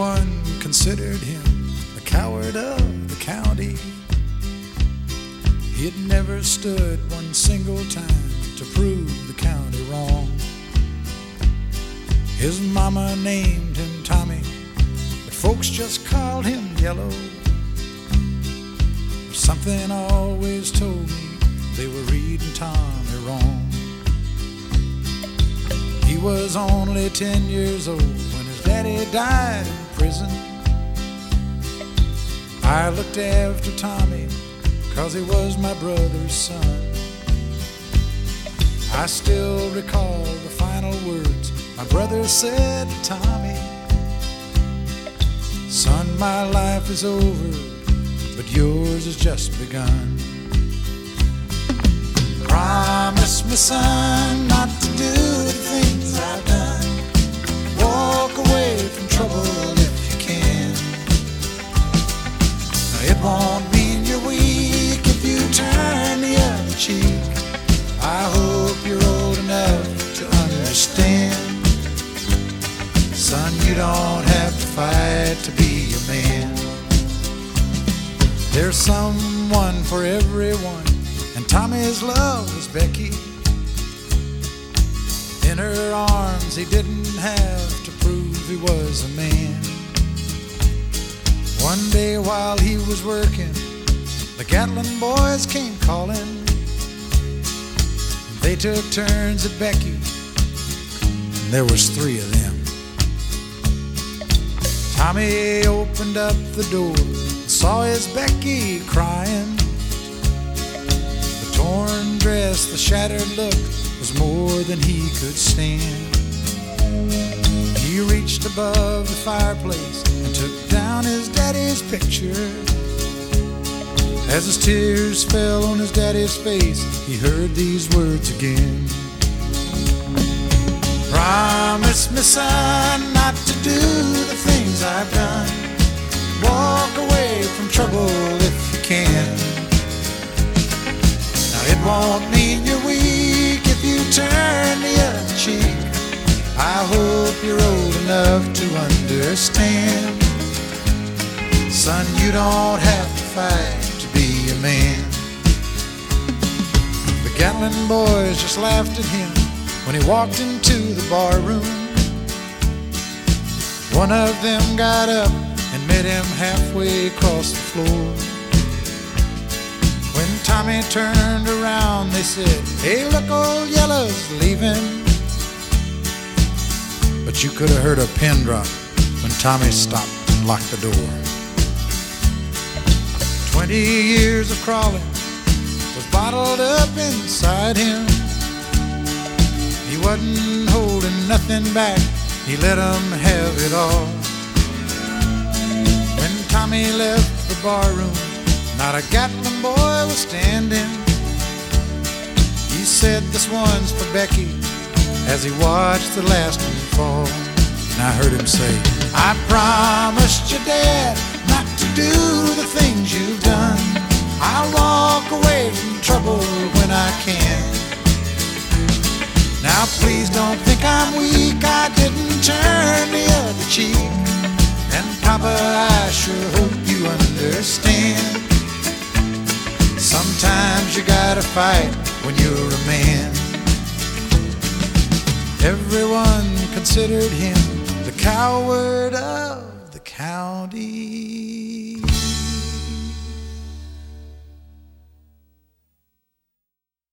Everyone considered him the coward of the county. He had never stood one single time to prove the county wrong. His mama named him Tommy, but folks just called him Yellow. Something always told me they were reading Tommy wrong. He was only 10 years old when his daddy died in prison. I looked after Tommy 'cause he was my brother's son. I still recall the final words my brother said to Tommy. Son, my life is over, but yours has just begun. Promise me, son, not to do the things I've done. Walk away from trouble if you can. Now, it won't mean you're weak if you turn the other cheek. I hope you're old enough to understand. Son, you don't have to fight to be a man. There's someone for everyone, and Tommy's love was Becky. In her arms he didn't have to prove he was a man. One day while he was working, the Gatlin boys came calling. They took turns at Becky, and there was 3 of them. Tommy opened up the door, saw his Becky crying. The torn dress, the shattered look was more than he could stand. He reached above the fireplace and took down his daddy's picture. As his tears fell on his daddy's face, he heard these words again. Promise me, son, not to do the things I've done. Walk away from trouble if you can. Now, it won't mean you're weak if you turn the other cheek. I hope you're old enough to understand. Son, you don't have to fight to be a man. The Gatlin boys just laughed at him when he walked into the bar room. One of them got up and met him halfway across the floor. When Tommy turned around, they said, "Hey, look, old Yellow's leaving." But you could have heard a pin drop when Tommy stopped and locked the door. 20 years of crawling was bottled up inside him. He wasn't holding nothing back, he let 'em have it all. When Tommy left the bar room, not a Gatlin boy was standing. He said, "This one's for Becky," as he watched the last one fall. And I heard him say, "I promised your dad not to do the things you've done. I'll walk away from trouble when I can. Now please don't think I'm weak, I didn't turn the other cheek. And Papa, I sure hope you understand. Sometimes you gotta fight when you're a man." Everyone considered him the coward of the county.